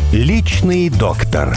Личный доктор.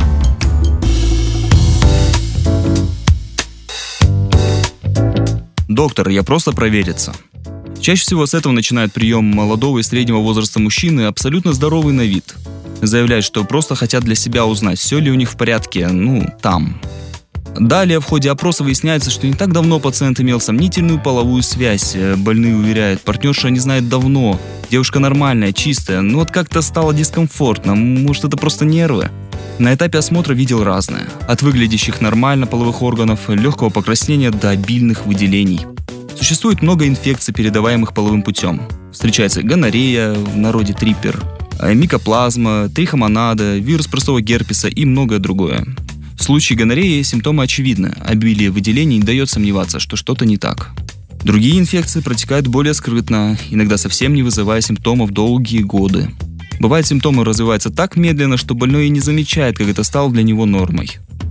Доктор, я просто провериться. Чаще всего с этого начинает прием молодого и среднего возраста мужчины, абсолютно здоровый на вид. Заявляют, что просто хотят для себя узнать, все ли у них в порядке, там. Далее в ходе опроса выясняется, что не так давно пациент имел сомнительную половую связь. Больные уверяют, партнерша не знает давно, девушка нормальная, чистая, но вот как-то стало дискомфортно, может это просто нервы. На этапе осмотра видел разное. От выглядящих нормально половых органов, легкого покраснения до обильных выделений. Существует много инфекций, передаваемых половым путем. Встречается гонорея, в народе триппер, микоплазма, трихомонада, вирус простого герпеса и многое другое. В случае гонореи симптомы очевидны, обилие выделений не дает сомневаться, что что-то не так. Другие инфекции протекают более скрытно, иногда совсем не вызывая симптомов долгие годы. Бывает, симптомы развиваются так медленно, что больной и не замечает, как это стало для него нормой.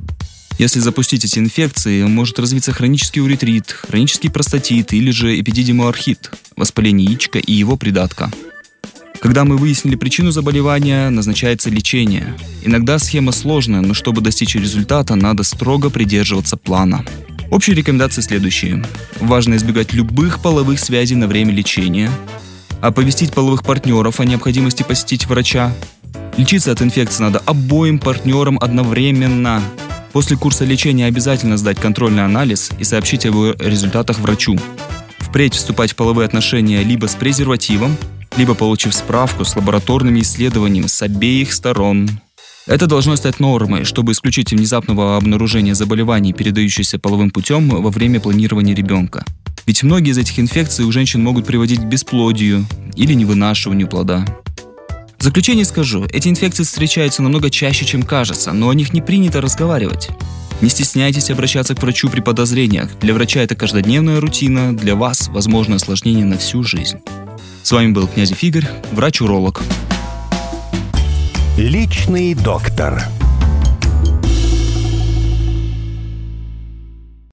Если запустить эти инфекции, может развиться хронический уретрит, хронический простатит или же эпидидимоархит, воспаление яичка и его придатка. Когда мы выяснили причину заболевания, назначается лечение. Иногда схема сложная, но чтобы достичь результата, надо строго придерживаться плана. Общие рекомендации следующие. Важно избегать любых половых связей на время лечения. Оповестить половых партнеров о необходимости посетить врача. Лечиться от инфекции надо обоим партнерам одновременно. После курса лечения обязательно сдать контрольный анализ и сообщить о его результатах врачу. Впредь вступать в половые отношения либо с презервативом, либо получив справку с лабораторными исследованиями с обеих сторон. Это должно стать нормой, чтобы исключить внезапного обнаружения заболеваний, передающихся половым путем во время планирования ребенка. Ведь многие из этих инфекций у женщин могут приводить к бесплодию или невынашиванию плода. В заключение скажу, эти инфекции встречаются намного чаще, чем кажется, но о них не принято разговаривать. Не стесняйтесь обращаться к врачу при подозрениях. Для врача это каждодневная рутина, для вас – возможное осложнение на всю жизнь. С вами был Князев Игорь, врач-уролог. Личный доктор.